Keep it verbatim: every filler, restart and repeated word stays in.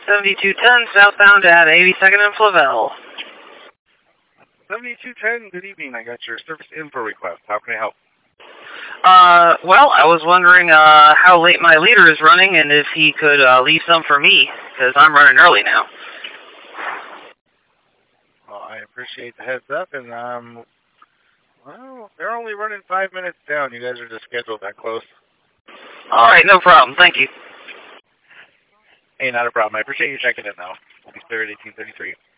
seventy-two ten southbound at eighty-second and Flavel. seventy-two ten, good evening. I got your service info request. How can I help? Uh, well, I was wondering uh, how late my leader is running and if he could uh, leave some for me, because I'm running early now. Well, I appreciate the heads up, and, um, well, they're only running five minutes down. You guys are just scheduled that close. All right, no problem. Thank you. Hey, not a problem. I appreciate you checking in, though. We'll be clear at eighteen thirty-three.